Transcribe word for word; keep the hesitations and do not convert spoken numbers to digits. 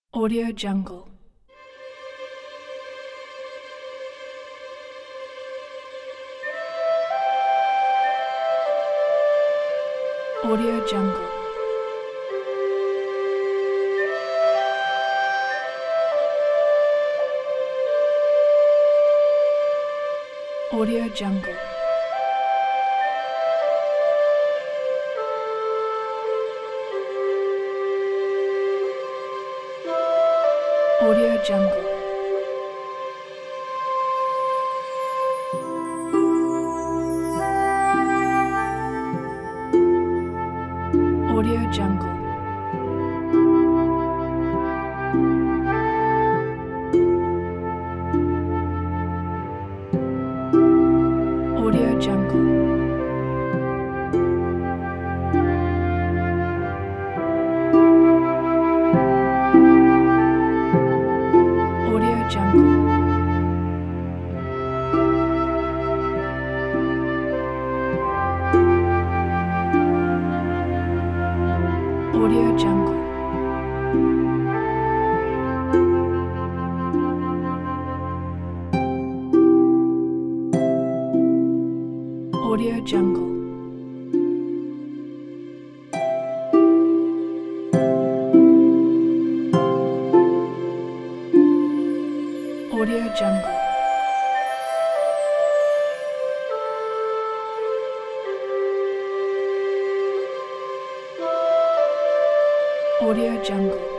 Audio Jungle. Audio Jungle. Audio Jungle. Audio Jungle. Audio Jungle. Audio Jungle. Audio Jungle. Audio Jungle. Audio Jungle. Audio Jungle. Audio Jungle.